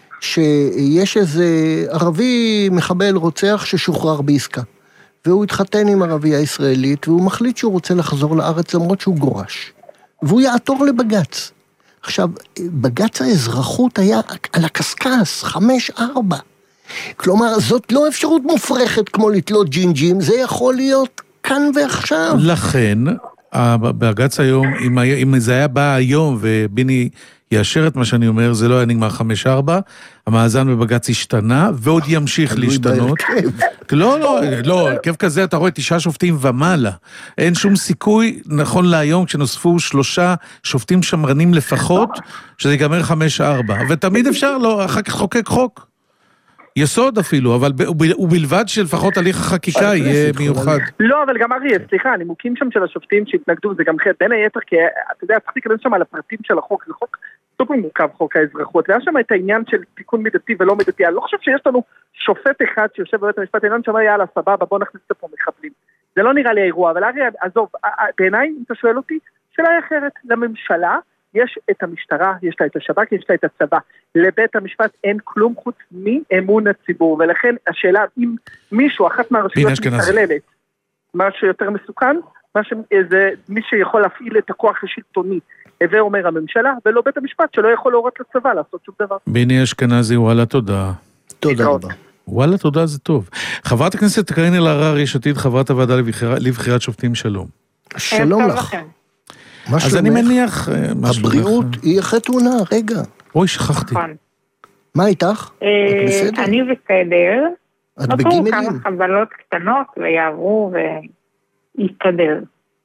שיש איזה ערבי מחבל רוצח ששוחרר בעסקה, והוא התחתן עם ערבייה ישראלית, והוא מחליט שהוא רוצה לחזור לארץ למרות שהוא גורש, והוא יעתור לבגץ. עכשיו, בגץ האזרחות היה על הקסקס, חמש ארבע. כלומר, זאת לא אפשרות מופרכת כמו לתלות ג'ינג'ים, זה יכול להיות כאן ועכשיו. לכן, בגץ היום, אם, אם זה היה בא היום וביני יאשר את מה שאני אומר, זה לא היה נגמר חמש ארבע, המאזן בבגץ השתנה, ועוד ימשיך להשתנות. לא, לא, לא, הרכב כזה אתה רואה תשעה שופטים ומעלה. אין שום סיכוי, נכון להיום, כשנוספו שלושה שופטים שמרנים לפחות, שזה ייגמר חמש ארבע. ותמיד אפשר, לא, אחר כך חוקק חוק. יסוד אפילו, אבל ובלבד שלפחות הליך החקיקה יהיה מיוחד. לא, אבל גם אריה, סליחה, הנימוקים שם של השופטים שהתנגדו, זה גם בין היתר, כי אתה יודע, צריך להיכנס שם על הפרטים של החוק, זה חוק סופר מורכב, חוק האזרחות, והיה שם את העניין של תיקון מידתי ולא מידתי, אני לא חושב שיש לנו שופט אחד שיושב בבית המשפט העליון שאומר, יאללה, סבבה, בוא נכניס את פה מחבלים. זה לא נראה לי האירוע, אבל אריה, עזוב, בעיניי, אם אתה שואל אותי, שאלה אחרת, לממשלה יש את המשטרה, יש לה את השב"כ, יש לה את הצבא. לבית המשפט אין כלום חוץ מאמון הציבור, ולכן השאלה, אם מישהו, אחת מהרשויות מתערללת, מה שיותר מסוכן, מה ש... זה מי שיכול להפעיל את הכוח השלטוני, הווה אומר הממשלה, ולא בית המשפט, שלא יכול להורות לצבא לעשות שום דבר. ביני אשכנזי, וואלה תודה. תודה רבה. וואלה תודה, זה טוב. חברת הכנסת קארין אלהרר, יש עתיד, חברת הוועדה לבחירת שופטים, שלום. שלום לך. אז אני מניח... הבריאות היא אחרי תאונה, רגע. אוי, שכחתי. מה איתך? את בסדר? אני בסדר. את בגימלים? כמה חבלות קטנות ויעברו ויסתדר.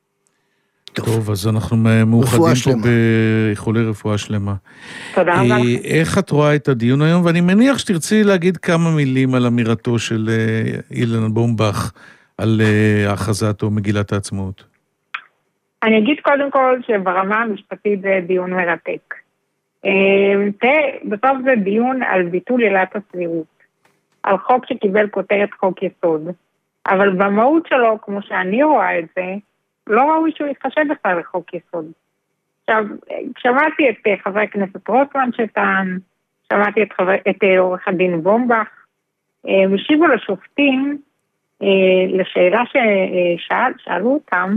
טוב, אז אנחנו מאוחדים פה באיחולי רפואה שלמה. תודה רבה. איך את רואה את הדיון היום? ואני מניח שתרצי להגיד כמה מילים על אמירתו של אילן בומבך על הכרזת או מגילת העצמאות. אני אגיד קודם כל שברמה המשפטית זה דיון מרתק. תראה, בסוף זה דיון על ביטול עילת הסבירות, על חוק שקיבל כותרת חוק יסוד, אבל במהות שלו, כמו שאני רואה את זה, לא ראוי שהוא יתחשב בכלל לחוק יסוד. עכשיו, שמעתי את חבר הכנסת רוטמן שטען, שמעתי את, חבר, את עורך הדין בומבך, משיבו לשופטים לשאלה ששאל, שאלו אותם,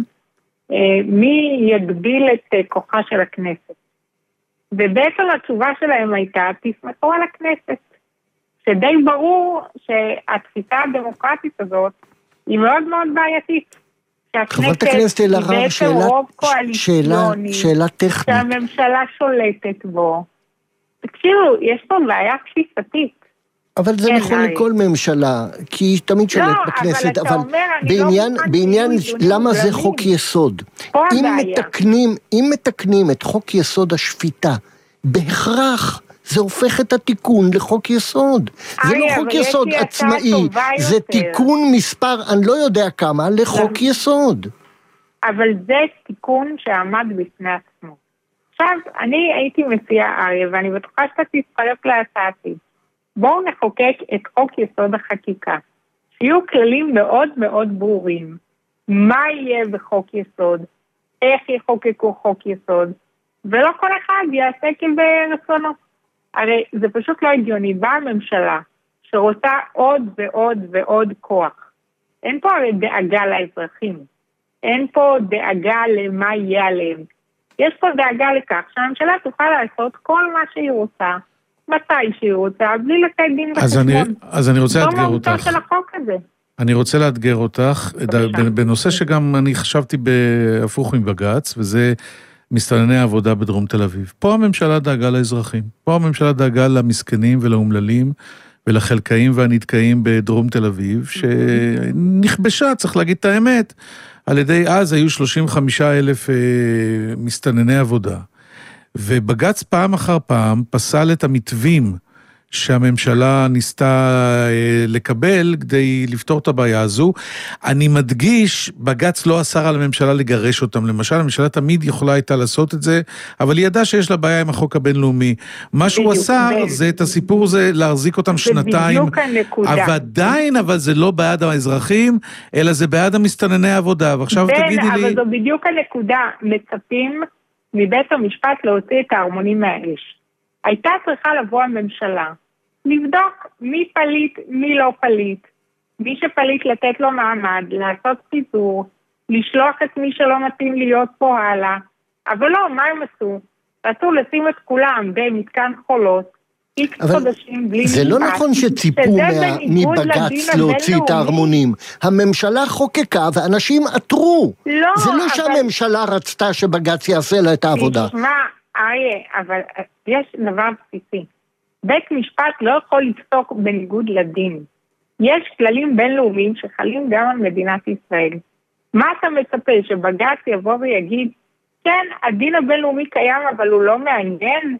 מי יגביל את כוחה של הכנסת. ובעצם התשובה שלהם הייתה, תסמכו על הכנסת. שדי ברור שהתפיסה הדמוקרטית הזאת היא מאוד מאוד בעייתית. חברת הכנסת אלהרר, שאלה, שאלה טכנית. שהממשלה שולטת בו. תקשיבו, יש פה בעיה תפיסתית. אבל זה נכון לכל ממשלה, כי היא תמיד שולט בכנסת, אבל בעניין, למה זה חוק יסוד? אם מתקנים, אם מתקנים את חוק יסוד השפיטה, בהכרח זה הופך את התיקון לחוק יסוד. זה לא חוק יסוד עצמאי, זה תיקון מספר, אני לא יודע כמה, לחוק יסוד. אבל זה תיקון שעמד בפני עצמו. עכשיו, אני הייתי מציעה, אריה, ואני בטוחה שאתה תצטרף להצעתי. בואו נחוקק את חוק יסוד החקיקה. שיהיו כללים מאוד מאוד ברורים. מה יהיה בחוק יסוד, איך יחוקקו חוק יסוד, ולא כל אחד יעשה כברצונו. הרי זה פשוט לא הגיוני. באה הממשלה שרוצה עוד ועוד ועוד כוח. אין פה הרי דאגה לאזרחים. אין פה דאגה למה יהיה עליהם. יש פה דאגה לכך שהממשלה תוכל לעשות כל מה שהיא רוצה, מתי שהיא רוצה, בלי לתת דין בחשבון. אז אני רוצה לאתגר אותך. זו מהותו של החוק הזה. אני רוצה לאתגר אותך, בנושא שגם אני חשבתי בהפוך מבגץ, וזה מסתנני העבודה בדרום תל אביב. פה הממשלה דאגה לאזרחים, פה הממשלה דאגה למסכנים ולאומללים, ולחלקאים והנתקאים בדרום תל אביב, שנכבשה, צריך להגיד את האמת, על ידי אז היו שלושים וחמישה אלף מסתנני עבודה, ובגץ פעם אחר פעם פסל את המתווים שהממשלה ניסתה לקבל כדי לפתור את הבעיה הזו. אני מדגיש, בגץ לא אסר על הממשלה לגרש אותם. למשל, הממשלה תמיד יכולה הייתה לעשות את זה, אבל היא ידעה שיש לה בעיה עם החוק הבינלאומי. מה שהוא אסר זה את הסיפור הזה להחזיק אותם שנתיים. אבל עדיין, אבל זה לא בעד האזרחים, אלא זה בעד המסתנני העבודה. ועכשיו תגידי לי... אבל זו בדיוק הנקודה. מצפים מבית המשפט להוציא את ההרמונים מהאש. הייתה צריכה לבוא הממשלה, לבדוק מי פליט, מי לא פליט, מי שפליט לתת לו מעמד, לעשות פיזור, לשלוח את מי שלא מתאים להיות פה הלאה, אבל לא, מה הם עשו? רצו לשים את כולם במתקן חולות, איקס חודשים בלי זה לא נכון שציפו מבגץ להוציא את ההרמונים. הממשלה חוקקה ואנשים עתרו. זה לא שהממשלה רצתה שבגץ יעשה לה את העבודה. תשמע, אריה, אבל יש דבר בסיסי. בית משפט לא יכול לפסוק בניגוד לדין. יש כללים בינלאומיים שחלים גם על מדינת ישראל. מה אתה מצפה? שבג"ץ יבוא ויגיד, כן, הדין הבינלאומי קיים, אבל הוא לא מעניין?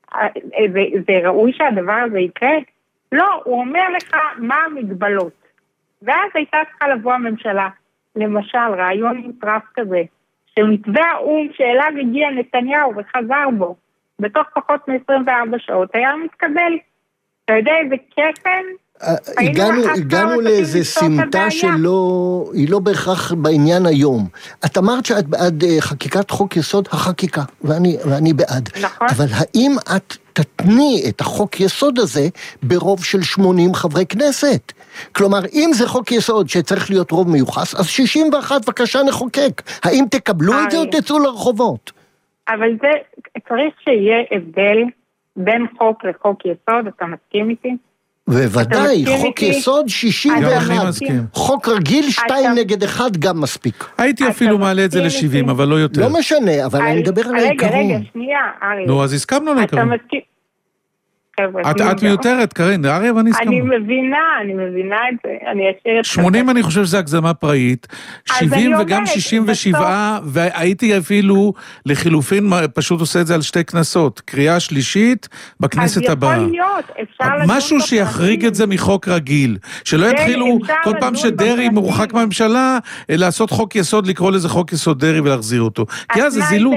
זה, זה ראוי שהדבר הזה יקרה? לא, הוא אומר לך מה המגבלות. ואז הייתה צריכה לבוא הממשלה. למשל, רעיון מטרף כזה, שמתווה האום שאליו הגיע נתניהו וחזר בו, בתוך פחות מ-עשרים וארבע שעות, היה מתקבל. אתה יודע איזה קפן? הגענו, הגענו לאיזה סמטה שלא, היא לא בהכרח בעניין היום. את אמרת שאת בעד חקיקת חוק יסוד החקיקה, ואני, ואני בעד. נכון. אבל האם את תתני את החוק יסוד הזה ברוב של שמונים חברי כנסת? כלומר, אם זה חוק יסוד שצריך להיות רוב מיוחס, אז שישים ואחת בבקשה נחוקק. האם תקבלו את זה או תצאו לרחובות? אבל זה, צריך שיהיה הבדל בין חוק לחוק יסוד, אתה מסכים איתי? בוודאי, חוק יסוד שישים ואחת, חוק רגיל שתיים נגד אחד גם מספיק. הייתי אפילו מעלה את זה ל-שבעים, אבל לא יותר. לא משנה, אבל אני מדבר על העיקרון. רגע, רגע, שנייה, אריה. נו, אז הסכמנו לעיקרון. אתה מסכים... את מיותרת, קרין, אריה ואני הסכמנו. אני מבינה, אני מבינה את זה, אני אשאיר את זה. שמונים אני חושב שזה הגזמה פראית, שבעים וגם שישים ושבע, והייתי אפילו לחילופין, פשוט עושה את זה על שתי כנסות, קריאה שלישית בכנסת הבאה. אז יכול להיות, אפשר לדון בפרטים. משהו שיחריג את זה מחוק רגיל, שלא יתחילו כל פעם שדרי מורחק מהממשלה, לעשות חוק יסוד, לקרוא לזה חוק יסוד דרי ולהחזיר אותו. כי אז זה זילות.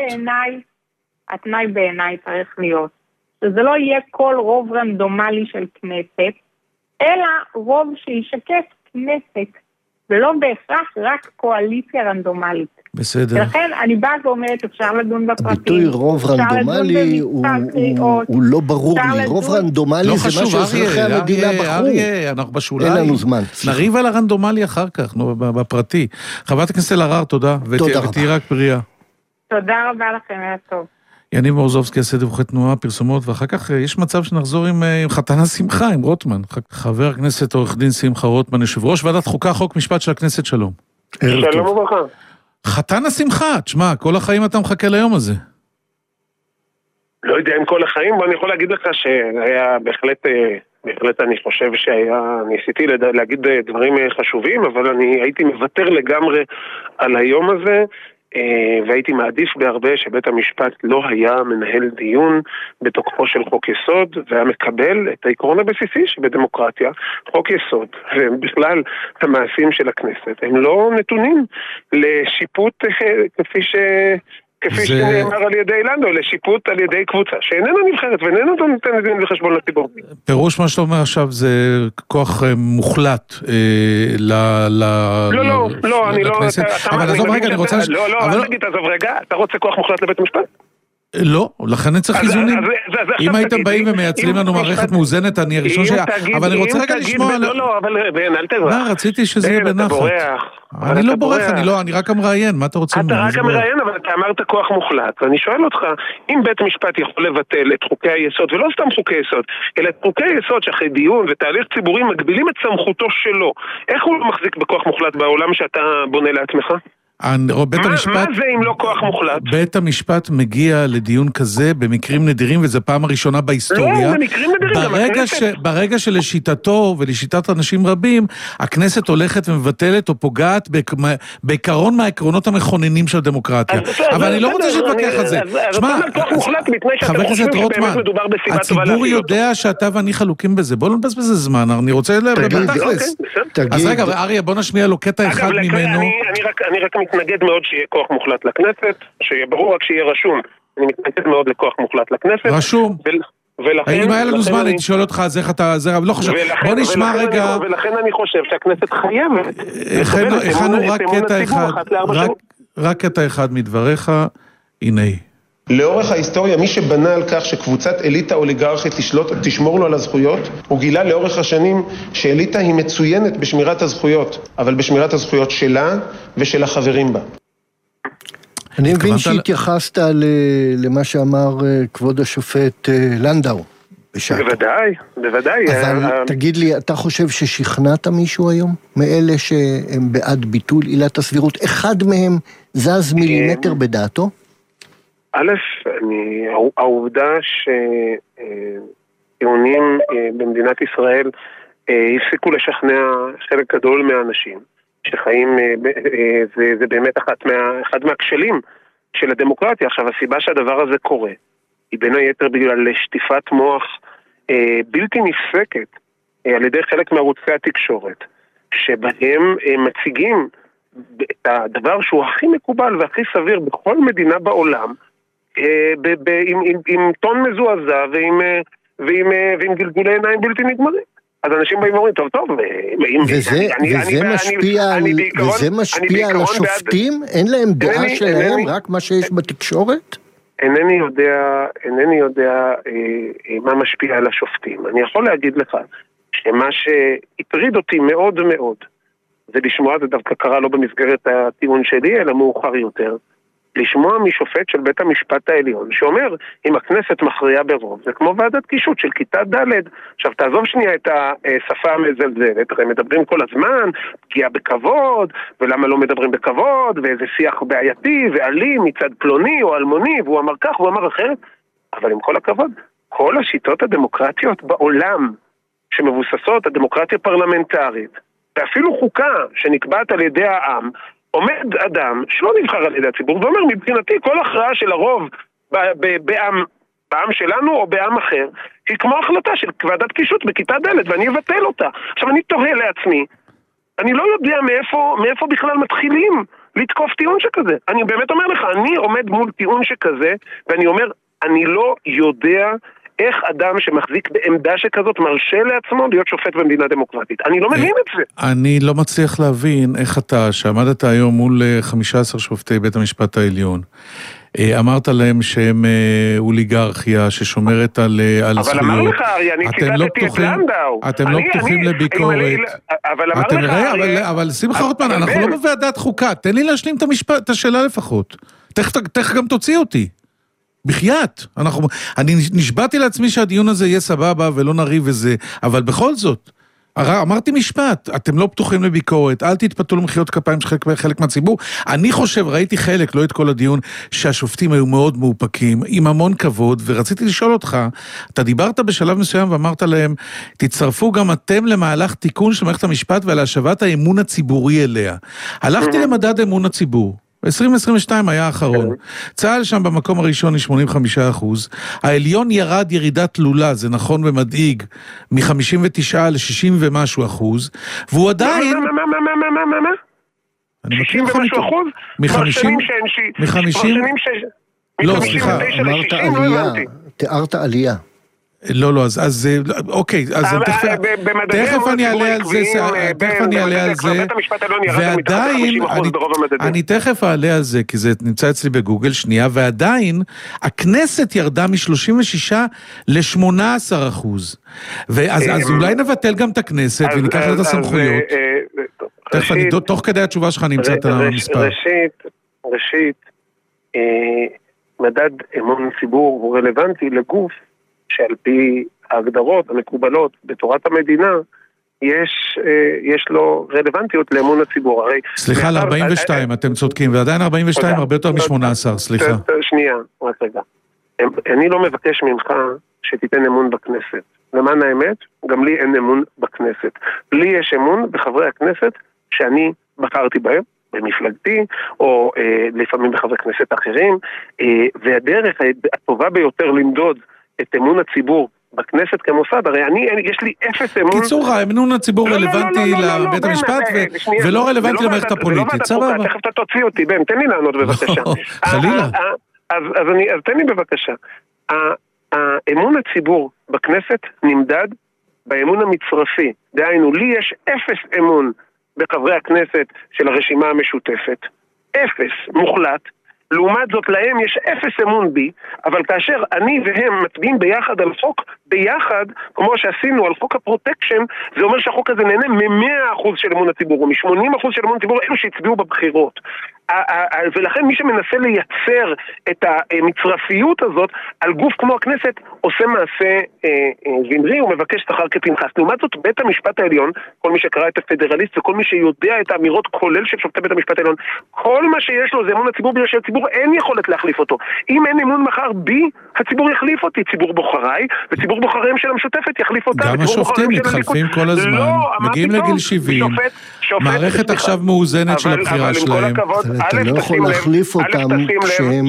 התנאי בעיניי צריך להיות. שזה לא יהיה כל רוב רנדומלי של כנסת, אלא רוב שישקף כנסת, ולא בהכרח רק קואליציה רנדומלית. בסדר. ולכן אני באה ואומרת, אפשר לדון בפרטים. הביטוי רוב רנדומלי הוא לא ברור לי. רוב רנדומלי זה מה שאזרחי המדינה בחרו. אריה, אנחנו בשוליים. אין לנו זמן. נריב על הרנדומלי אחר כך, בפרטי. חברת הכנסת אלהרר, תודה. תודה רבה. ותהי רק בריאה. תודה רבה לכם, היה טוב. יניב מורזובסקי, עשה דיווחי תנועה, פרסומות, ואחר כך יש מצב שנחזור עם, עם חתן השמחה, עם רוטמן. חבר הכנסת עורך דין שמחה רוטמן, יושב ראש ועדת חוקה, חוק משפט של הכנסת, שלום. שלום וברכה. חתן השמחה, תשמע, כל החיים אתה מחכה ליום הזה. לא יודע אם כל החיים, אבל אני יכול להגיד לך שהיה בהחלט, בהחלט אני חושב שהיה, ניסיתי להגיד דברים חשובים, אבל אני הייתי מוותר לגמרי על היום הזה, והייתי מעדיף בהרבה שבית המשפט לא היה מנהל דיון בתוקפו של חוק יסוד, והיה מקבל את העקרון הבסיסי שבדמוקרטיה, חוק יסוד, ובכלל המעשים של הכנסת, הם לא נתונים לשיפוט כפי ש... כפי שנאמר על ידי אילנדו, לשיפוט על ידי קבוצה שאיננה נבחרת ואיננה נותנת דין וחשבון לציבור. פירוש מה שאתה אומר עכשיו זה כוח מוחלט ל... לא, לא, לא, אני לא... אבל עזוב רגע, אני רוצה... לא, לא, אל תגיד, עזוב רגע, אתה רוצה כוח מוחלט לבית המשפט? לא, לכן אני צריך איזונים. אם הייתם באים ומייצרים לנו מערכת מאוזנת, אני הראשון שהיה... אבל אני רוצה רגע לשמוע... לא, לא, אבל בן, אל תברח. לא, רציתי שזה יהיה בנחת. אני לא בורח, אני לא, אני רק המראיין, מה אתה רוצה? אתה רק המראיין, אבל אתה אמרת כוח מוחלט, ואני שואל אותך, אם בית המשפט יכול לבטל את חוקי היסוד, ולא סתם חוקי יסוד, אלא את חוקי היסוד שאחרי דיון ותהליך ציבורי מגבילים את סמכותו שלו, איך הוא לא מחזיק בכוח מוחלט בעולם שאתה בונה לעצמך? בית המשפט, מה זה אם לא כוח מוחלט? בית המשפט מגיע לדיון כזה במקרים נדירים, וזו פעם הראשונה בהיסטוריה. לא, במקרים נדירים. ברגע, ש, ברגע שלשיטתו ולשיטת אנשים רבים, הכנסת הולכת ומבטלת או פוגעת בעיקרון מהעקרונות המכוננים של הדמוקרטיה. אבל אני לא רוצה שתתווכח על זה. שמע, חבר הכנסת רוטמן, הציבור יודע שאתה ואני חלוקים בזה. בוא לא נבזבז בזה זמן, אני רוצה לבטחלס. אז רגע, אריה, בוא נשמיע לו קטע אחד ממנו. אני רק מתנגד מאוד שיהיה כוח מוחלט לכנסת, שיהיה ברור רק שיהיה רשום. אני מתנגד מאוד לכוח מוחלט לכנסת. רשום. ולכן... אם היה לנו זמן, הייתי שואל אותך, אז איך אתה... לא חושב. בוא נשמע רגע... ולכן אני חושב שהכנסת חייבת... הכנו רק קטע אחד, רק קטע אחד מדבריך, הנה. לאורך ההיסטוריה, מי שבנה על כך שקבוצת אליטה אוליגרכית תשלוט, תשמור לו על הזכויות, הוא גילה לאורך השנים שאליטה היא מצוינת בשמירת הזכויות, אבל בשמירת הזכויות שלה ושל החברים בה. אני מבין שהתייחסת למה שאמר כבוד השופט לנדאו בשעתו. בוודאי, בוודאי. אבל תגיד לי, אתה חושב ששכנעת מישהו היום? מאלה שהם בעד ביטול עילת הסבירות? אחד מהם זז מילימטר בדעתו? א', אני, העובדה שטיעונים במדינת ישראל הפסיקו לשכנע חלק גדול מהאנשים שחיים, זה, זה באמת אחת מה, אחד מהכשלים של הדמוקרטיה. עכשיו, הסיבה שהדבר הזה קורה היא בין היתר בגלל שטיפת מוח בלתי נפסקת על ידי חלק מערוצי התקשורת, שבהם מציגים את הדבר שהוא הכי מקובל והכי סביר בכל מדינה בעולם, עם טון מזועזע ועם גלגולי עיניים בלתי נגמרים. אז אנשים באים ואומרים, טוב, טוב, וזה משפיע על השופטים? אין להם דעה שלהם, רק מה שיש בתקשורת? אינני יודע, אינני יודע מה משפיע על השופטים. אני יכול להגיד לך שמה שהטריד אותי מאוד מאוד, זה לשמוע, זה דווקא קרה לא במסגרת הטיעון שלי, אלא מאוחר יותר, לשמוע משופט של בית המשפט העליון, שאומר, אם הכנסת מכריעה ברוב, זה כמו ועדת קישוט של כיתה ד'. עכשיו, תעזוב שנייה את השפה המזלזלת, הרי מדברים כל הזמן, פגיעה בכבוד, ולמה לא מדברים בכבוד, ואיזה שיח בעייתי ואלים מצד פלוני או אלמוני, והוא אמר כך, והוא אמר אחרת, אבל עם כל הכבוד, כל השיטות הדמוקרטיות בעולם, שמבוססות הדמוקרטיה פרלמנטרית, ואפילו חוקה שנקבעת על ידי העם, עומד אדם שלא נבחר על ידי הציבור ואומר, מבחינתי כל הכרעה של הרוב בעם, בעם שלנו או בעם אחר היא כמו החלטה של ועדת קישוט בכיתה ד' ואני אבטל אותה. עכשיו אני תוהה לעצמי, אני לא יודע מאיפה, מאיפה בכלל מתחילים לתקוף טיעון שכזה. אני באמת אומר לך, אני עומד מול טיעון שכזה ואני אומר, אני לא יודע איך אדם שמחזיק בעמדה שכזאת מרשה לעצמו להיות שופט במדינה דמוקרטית. אני לא מבין את זה. אני לא מצליח להבין איך אתה, שעמדת היום מול חמישה עשר שופטי בית המשפט העליון, אמרת להם שהם אוליגרכיה ששומרת על זכויות. אבל אמר לך, אריה, אני ציטטתי את לנדאו. אתם לא פתוחים לביקורת. אבל אמר לך, אריה. אבל שמחה רוטמן, אנחנו לא בוועדת חוקה. תן לי להשלים את השאלה לפחות. תכף גם תוציא אותי. בחייאת, אנחנו, אני נשבעתי לעצמי שהדיון הזה יהיה סבבה ולא נריב וזה, אבל בכל זאת, אמרתי משפט, אתם לא פתוחים לביקורת, אל תתפתו למחיאות כפיים של חלק, חלק מהציבור. אני חושב, ראיתי חלק, לא את כל הדיון, שהשופטים היו מאוד מאופקים, עם המון כבוד, ורציתי לשאול אותך, אתה דיברת בשלב מסוים ואמרת להם, תצטרפו גם אתם למהלך תיקון של מערכת המשפט ועל השבת האמון הציבורי אליה. הלכתי למדד אמון הציבור. ב-עשרים עשרים ושתיים היה האחרון. צה"ל שם במקום הראשון היא שמונים וחמישה אחוז. העליון ירד ירידה תלולה, זה נכון ומדאיג, מ-חמישים ותשע ל-שישים ומשהו אחוז, והוא עדיין... מה, מה, מה, מה, מה, מה, מה? שישים ומשהו אחוז, פרשנים שאין ש... מחמישים? לא, סליחה, אמרת עלייה, תיארת עלייה. לא, לא, אז, אז, אוקיי, אז תכף אני אעלה על זה, תכף אני אעלה על זה, ועדיין, אני תכף אעלה על זה, כי זה נמצא אצלי בגוגל שנייה, ועדיין, הכנסת ירדה מ-שלושים ושישה ל-שמונה עשר אחוז. אז אולי נבטל גם את הכנסת, וניקח את הסמכויות. תכף אני, תוך כדי התשובה שלך נמצא את המספר. ראשית, ראשית, מדד אמון ציבור הוא רלוונטי לגוף, שעל פי ההגדרות המקובלות בתורת המדינה, יש, יש לו רלוונטיות לאמון הציבור. הרי סליחה, ל-ארבעים ושתיים, אתם צודקים, ועדיין ארבעים ושתיים הרבה יותר מ-שמונה עשר, סליחה. שנייה, רק רגע. אני לא מבקש ממך שתיתן אמון בכנסת. למען האמת, גם לי אין אמון בכנסת. לי יש אמון בחברי הכנסת שאני בחרתי בהם, במפלגתי, או אה, לפעמים בחברי כנסת אחרים, אה, והדרך הטובה ביותר למדוד את אמון הציבור בכנסת כמוסד, הרי אני, יש לי אפס אמון... קיצור, אמון הציבור רלוונטי לבית המשפט ולא רלוונטי למערכת הפוליטית, סבבה. תכף אתה תוציא אותי, בן, תן לי לענות בבקשה. חלילה. אז תן לי בבקשה. האמון הציבור בכנסת נמדד באמון המצרפי. דהיינו, לי יש אפס אמון בחברי הכנסת של הרשימה המשותפת. אפס, מוחלט. לעומת זאת להם יש אפס אמון בי, אבל כאשר אני והם מצביעים ביחד על חוק, ביחד, כמו שעשינו על חוק הפרוטקשן, זה אומר שהחוק הזה נהנה מ-מאה אחוז של אמון הציבור, או מ-שמונים אחוז של אמון הציבור, אלו שהצביעו בבחירות. ולכן מי שמנסה לייצר את המצרפיות הזאת על גוף כמו הכנסת עושה מעשה זמרי ומבקש שכר כפנחס. לעומת זאת בית המשפט העליון, כל מי שקרא את הפדרליסט וכל מי שיודע את האמירות כולל של שופטי בית המשפט העליון, כל מה שיש לו זה אמון הציבור, בגלל שהציבור אין יכולת להחליף אותו. אם אין אמון מחר בי, הציבור יחליף אותי, ציבור בוחריי, וציבור בוחריהם של המשותפת יחליף אותה. גם השופטים מתחלפים כל הזמן, מגיעים לגיל שבעים, מערכת עכשיו מאוזנת של הבחירה שלהם. אתה לא יכול להחליף אותם כשהם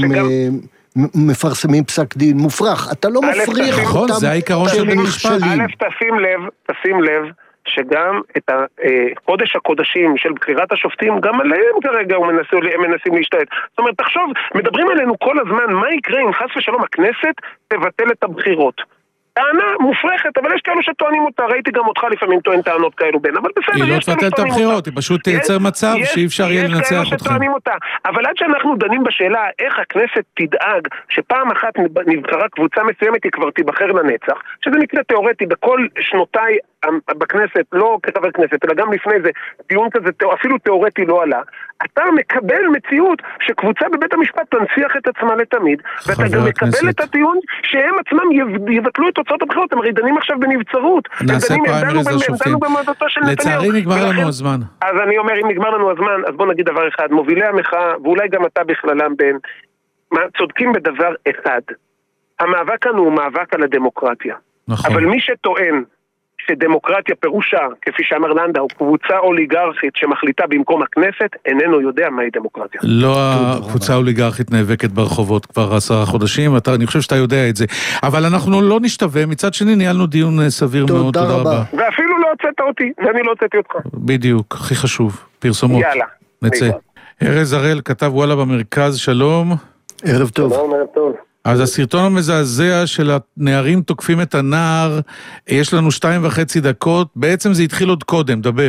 מפרסמים פסק דין מופרך. אתה לא מפריך אותם. זה העיקרון של משפט. א', תשים לב, תשים לב, שגם את הקודש הקודשים של בחירת השופטים, גם עליהם כרגע הם מנסים להשתעת. זאת אומרת, תחשוב, מדברים עלינו כל הזמן, מה יקרה אם חס ושלום הכנסת תבטל את הבחירות? טענה מופרכת, אבל יש כאלו שטוענים אותה, ראיתי גם אותך לפעמים טוען טענות כאלו בין, אבל בסדר, היא לא תבטל את הבחירות, היא פשוט תייצר מצב שאי אפשר יהיה לנצח אתכם. אבל עד שאנחנו דנים בשאלה איך הכנסת תדאג שפעם אחת נבחרה קבוצה מסוימת היא כבר תיבחר לנצח, שזה מקרה תיאורטי בכל שנותיי בכנסת, לא כחבר כנסת, אלא גם לפני זה, דיון כזה אפילו תיאורטי לא עלה, אתה מקבל מציאות שקבוצה בבית המשפט תנציח את עצמה לתמיד, ואתה גם מקבל את הטיעון שהם עצמם יבטלו את תוצאות הבחירות, הם הרי דנים עכשיו בנבצרות. נעשה פריימריז לשופטים. לצערי נגמר לנו הזמן. אז אני אומר, אם נגמר לנו הזמן, אז בוא נגיד דבר אחד, מובילי המחאה, ואולי גם אתה בכללם בין, צודקים בדבר אחד. המאבק כאן הוא מאבק על הדמוקרטיה. נכון. אבל מי שטוען שדמוקרטיה פירושה, כפי שאמר לנדאו, קבוצה אוליגרכית שמחליטה במקום הכנסת, איננו יודע מהי דמוקרטיה. לא הקבוצה האוליגרכית נאבקת ברחובות כבר עשרה חודשים, אני חושב שאתה יודע את זה. אבל אנחנו לא נשתווה, מצד שני ניהלנו דיון סביר מאוד, תודה רבה. ואפילו לא הוצאת אותי, ואני לא הוצאתי אותך. בדיוק, הכי חשוב, פרסומות. יאללה. נצא. ארז הראל כתב וואלה במרכז, שלום. ערב טוב. שלום, ערב טוב. אז הסרטון המזעזע של הנערים תוקפים את הנער, יש לנו שתיים וחצי דקות, בעצם זה התחיל עוד קודם, דבר.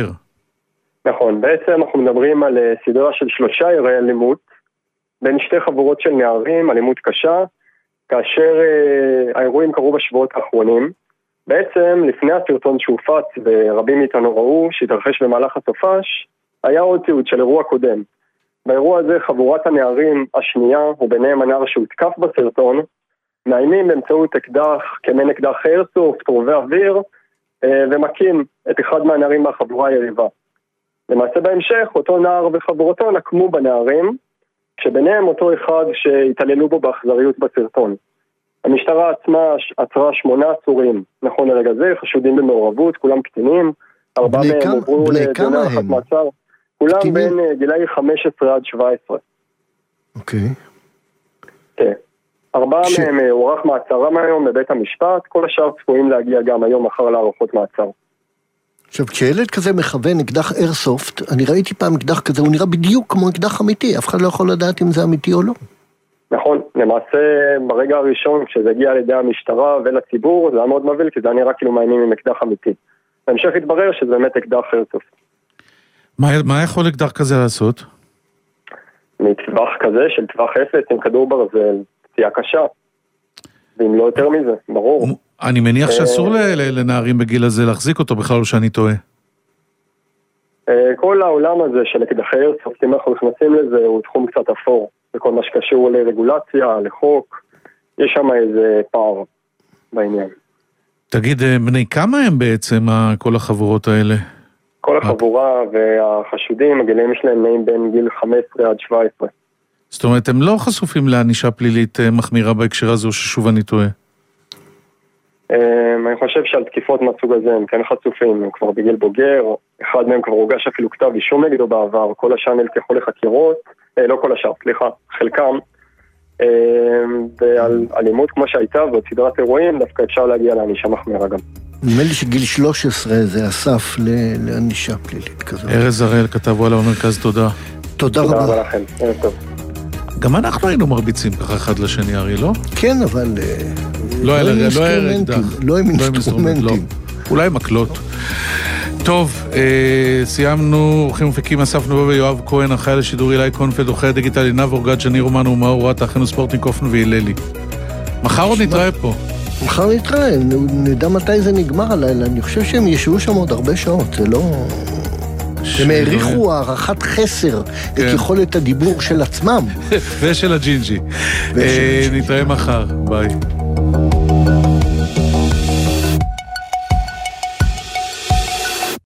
נכון, בעצם אנחנו מדברים על סדרה של שלושה אירועי אלימות, בין שתי חבורות של נערים, אלימות קשה, כאשר אה, האירועים קרו בשבועות האחרונים. בעצם לפני הסרטון שהופץ ורבים מאיתנו ראו, שהתרחש במהלך הסופש, היה עוד תיעוד של אירוע קודם. באירוע הזה חבורת הנערים השנייה, וביניהם הנער שהותקף בסרטון, מאיימים באמצעות אקדח, כמן אקדח איירסופט, רובי אוויר, ומקים את אחד מהנערים מהחבורה היריבה. למעשה בהמשך, אותו נער וחבורתו נקמו בנערים, שביניהם אותו אחד שהתעללו בו באכזריות בסרטון. המשטרה עצמה עצרה שמונה עצורים, נכון לרגע זה, חשודים במעורבות, כולם קטינים, ארבעה מהם עברו לדיון הארכת מעצר. כולם בין גילאי חמש עשרה עד שבע עשרה. אוקיי. כן. ארבעה מהם הוארך מעצרם היום בבית המשפט, כל השאר צפויים להגיע גם היום אחר להארכות מעצר. עכשיו, כשילד כזה מכוון אקדח איירסופט, אני ראיתי פעם אקדח כזה, הוא נראה בדיוק כמו אקדח אמיתי, אף אחד לא יכול לדעת אם זה אמיתי או לא. נכון, למעשה ברגע הראשון, כשזה הגיע על ידי המשטרה ולציבור, זה היה מאוד מבהיל, כי זה נראה כאילו מאיימים עם אקדח אמיתי. בהמשך התברר שזה באמת אקדח איירסופט. מה, מה יכול אקדח כזה לעשות? מטווח כזה של טווח אפס עם כדור ברזל, פציעה קשה. ואם לא יותר מזה, ברור. אני מניח שאסור לנערים בגיל הזה להחזיק אותו, בכלל לא שאני טועה. כל העולם הזה של אקדחי איירסופט, אם אנחנו נכנסים לזה, הוא תחום קצת אפור. בכל מה שקשור לרגולציה, לחוק, יש שם איזה פער בעניין. תגיד, בני כמה הם בעצם כל החבורות האלה? כל החבורה והחשודים, הגילאים שלהם נעים בין גיל חמש עשרה עד שבע עשרה. זאת אומרת, הם לא חשופים לענישה פלילית מחמירה בהקשר הזו, ששוב אני טועה? אני חושב שעל תקיפות מהסוג הזה הם כן חשופים, הם כבר בגיל בוגר, אחד מהם כבר הוגש אפילו כתב אישום נגדו בעבר, כל השאר נלקחו לחקירות, לא כל השאר, סליחה, חלקם, ועל אלימות כמו שהייתה ועוד סדרת אירועים, דווקא אפשר להגיע לענישה מחמירה גם. נדמה לי שגיל שלוש עשרה זה הסף לענישה פלילית כזו. ארז הראל כתב וואלה במרכז, תודה. תודה רבה. תודה רבה לכם, ערב טוב. גם אנחנו היינו מרביצים ככה אחד לשני, ארי, לא? כן, אבל לא היה אקדח. לא עם אינסטרומנטים. אולי מקלות. טוב, סיימנו, אורחים ומפיקים אסף נבו ויואב כהן, החייל השידורי אילי קונפלד, עורכי הדיגיטל עינב אורגד, שני רומן ומאור רט, אחינו ספורטניק אופן והיללי. מחר עוד נתראה פה. מחר נתראה, נדע מתי זה נגמר הלילה, אני חושב שהם ישבו שם עוד הרבה שעות, זה לא... הם העריכו הערכת חסר את יכולת הדיבור של עצמם. ושל הג'ינג'י. נתראה מחר, ביי.